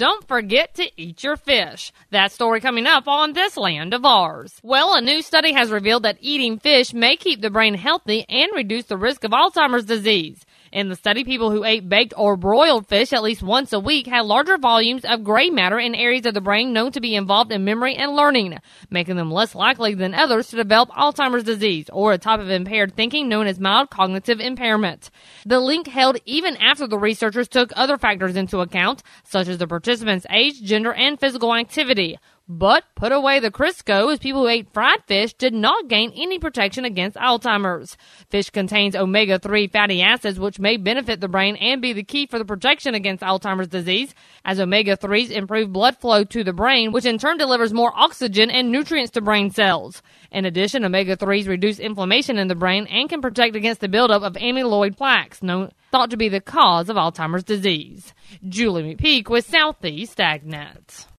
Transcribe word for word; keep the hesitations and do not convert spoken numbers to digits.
don't forget to eat your fish. That story coming up on This Land of Ours. Well, a new study has revealed that eating fish may keep the brain healthy and reduce the risk of Alzheimer's disease. In the study, people who ate baked or broiled fish at least once a week had larger volumes of gray matter in areas of the brain known to be involved in memory and learning, making them less likely than others to develop Alzheimer's disease, or a type of impaired thinking known as mild cognitive impairment. The link held even after the researchers took other factors into account, such as the participants' age, gender, and physical activity. But put away the Crisco, as people who ate fried fish did not gain any protection against Alzheimer's. Fish contains omega three fatty acids, which may benefit the brain and be the key for the protection against Alzheimer's disease, as omega threes improve blood flow to the brain, which in turn delivers more oxygen and nutrients to brain cells. In addition, omega threes reduce inflammation in the brain and can protect against the buildup of amyloid plaques, known, thought to be the cause of Alzheimer's disease. Julie McPeak with Southeast AgNet.